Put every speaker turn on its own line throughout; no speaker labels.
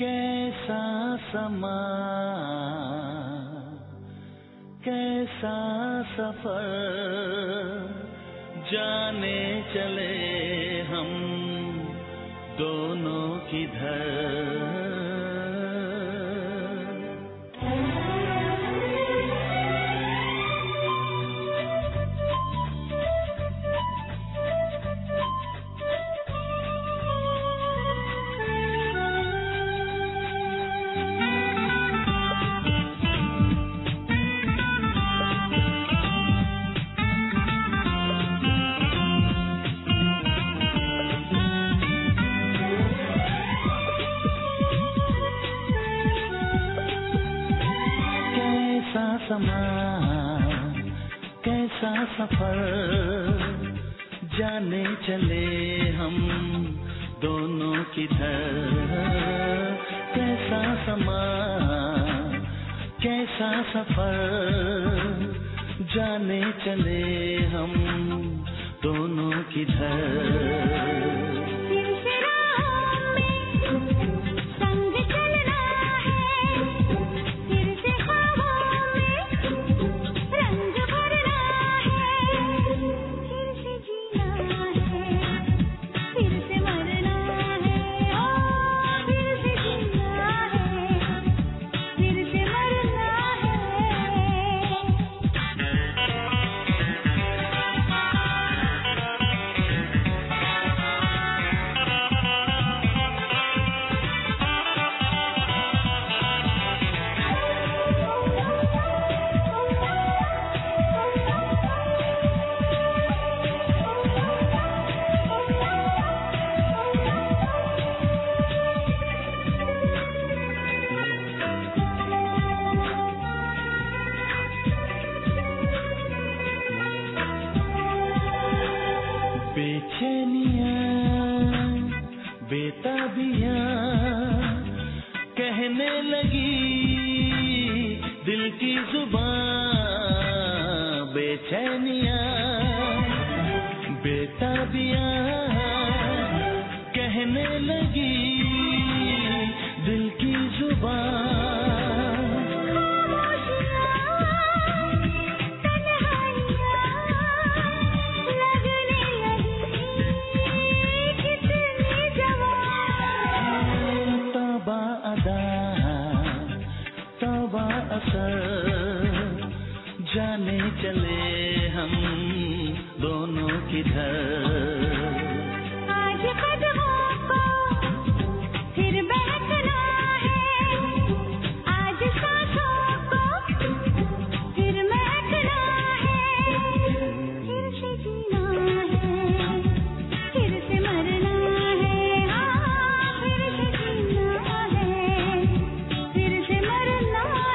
कैसा समा, कैसा सफर, जाने चले हम दोनों किधर। समा, कैसा सफर, जाने चले हम दोनों किधर। कैसा समा, कैसा सफर, जाने चले हम दोनों किधर। बेताबियां कहने लगी दिल की जुबान, बेचैनियां बेताबियां कहने लगी दिल की जुबान। जाने चले हम दोनों किधर। आज कदमों को फिर बहकना है, आज सांसों को फिर महकना है, फिर से जीना है, फिर से मरना है, हाँ फिर से जीना है, फिर से मरना है।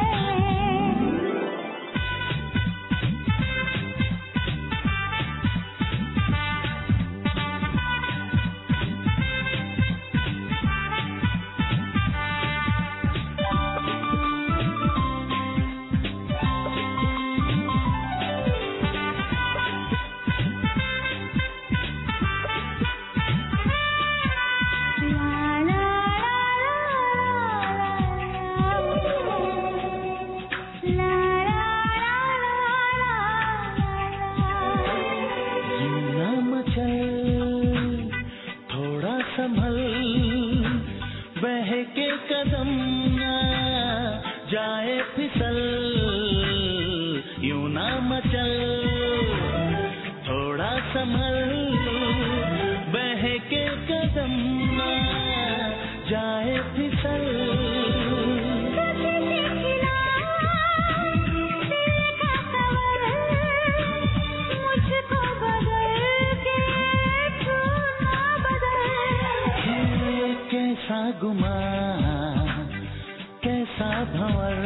संभल बहके कदम ना जाए फिसल, यूं ना मचल थोड़ा संभल बहके कदम ना जाए फिसल। कैसा गुमा, कैसा भंवर,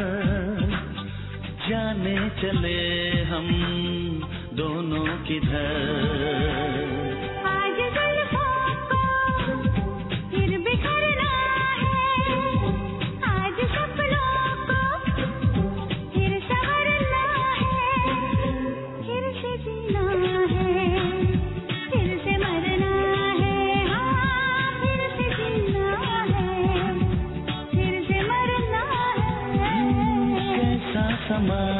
जाने चले हम दोनों किधर। आज जुल्फों को फिर बिखरना है, आज सपनों को फिर संवरना है, फिर से जीना है, फिर से मरना है, हाँ फिर से जीना है, समा